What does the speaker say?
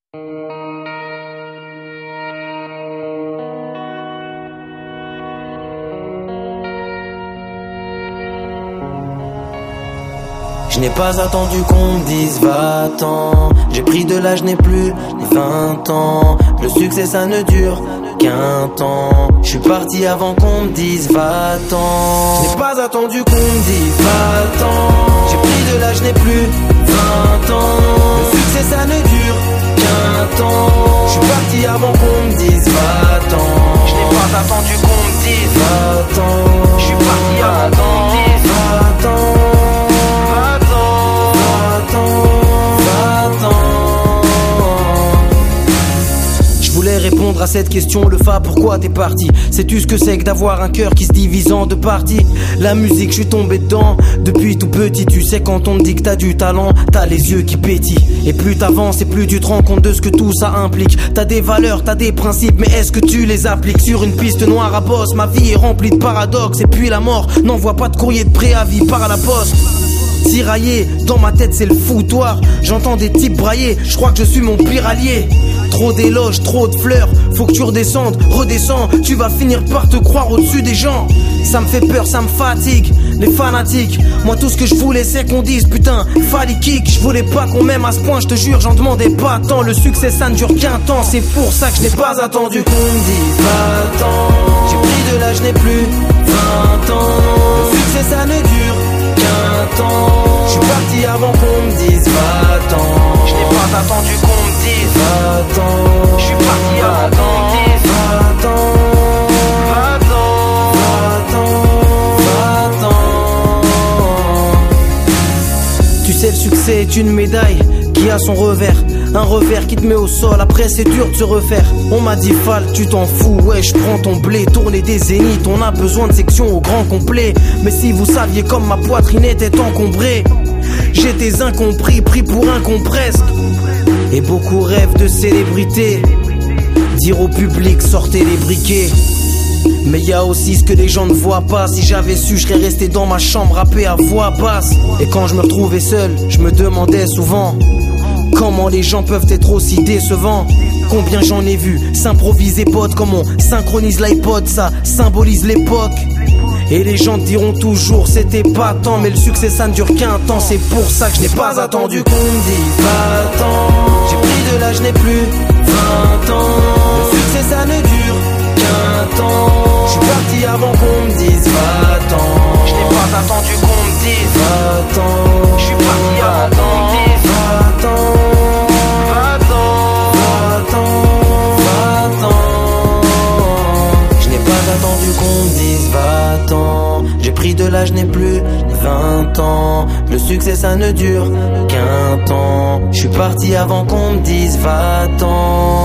Je n'ai pas attendu qu'on me dise va-t'en. J'ai pris de l'âge, je n'ai plus 20 ans. Le succès ça ne dure qu'un temps. Je suis parti avant qu'on me dise va-t'en. Je n'ai pas attendu qu'on me dise va-t'en. J'ai pris de l'âge, je n'ai plus 20 ans. Le succès ça ne dure qu'un temps. Je suis parti avant qu'on me dise va-t'en. Je n'ai pas attendu qu'on me dise va-t'en. Je suis parti avant qu'on me dise va-t'en. Je voulais répondre à cette question, le fa, pourquoi t'es parti? Sais-tu ce que c'est que d'avoir un cœur qui se divise en deux parties? La musique, je suis tombé dedans depuis tout petit. Tu sais quand on te dit que t'as du talent, t'as les yeux qui pétillent. Et plus t'avances et plus tu te rends compte de ce que tout ça implique. T'as des valeurs, t'as des principes, mais est-ce que tu les appliques? Sur une piste noire à bosse, ma vie est remplie de paradoxes. Et puis la mort n'envoie pas de courrier de préavis par la poste. Tiraillé, dans ma tête c'est le foutoir. J'entends des types brailler, je crois que je suis mon pire allié. Trop d'éloges, trop de fleurs, faut que tu redescendes, redescends. Tu vas finir par te croire au-dessus des gens. Ça me fait peur, ça me fatigue, les fanatiques. Moi tout ce que je voulais c'est qu'on dise putain, fallait kick. Je voulais pas qu'on m'aime à ce point, je te jure, j'en demandais pas tant. Le succès ça ne dure qu'un temps, c'est pour ça que je n'ai pas attendu qu'on me dise va-t'en. J'ai pris de l'âge, je n'ai plus 20 ans. Le succès ça ne dure qu'un temps. Je suis parti avant qu'on me dise va-t'en. Je n'ai pas attendu qu'on me dise va-t'en. Je suis parti avant qu'on me dise va-t'en. Tu sais, le succès est une médaille qui a son revers. Un revers qui te met au sol, après c'est dur de se refaire. On m'a dit Fall, tu t'en fous, ouais je prends ton blé. Tourner des zéniths, on a besoin de sections au grand complet. Mais si vous saviez comme ma poitrine était encombrée. J'étais incompris, pris pour un con presque. Et beaucoup rêvent de célébrité. Dire au public, sortez les briquets. Mais y a aussi ce que les gens ne voient pas. Si j'avais su, je serais resté dans ma chambre rappé à voix basse. Et quand je me retrouvais seul, je me demandais souvent comment les gens peuvent être aussi décevants. Combien j'en ai vu s'improviser pote, comme on synchronise l'iPod, ça symbolise l'époque. Et les gens te diront toujours c'était pas tant, mais le succès ça ne dure qu'un temps. C'est pour ça que je n'ai pas attendu qu'on me dise va-t'en. J'ai pris de l'âge, je n'ai plus 20 ans. Le succès ça ne dure qu'un temps. Je suis parti avant qu'on me dise va-t'en. Je n'ai pas attendu qu'on me dise va-t'en. Je suis parti avant qu'on me dise va-t'en. Attendu qu'on me dise va-t'en. J'ai pris de l'âge, je n'ai plus 20 ans. Le succès ça ne dure qu'un temps. Je suis parti avant qu'on me dise va-t'en.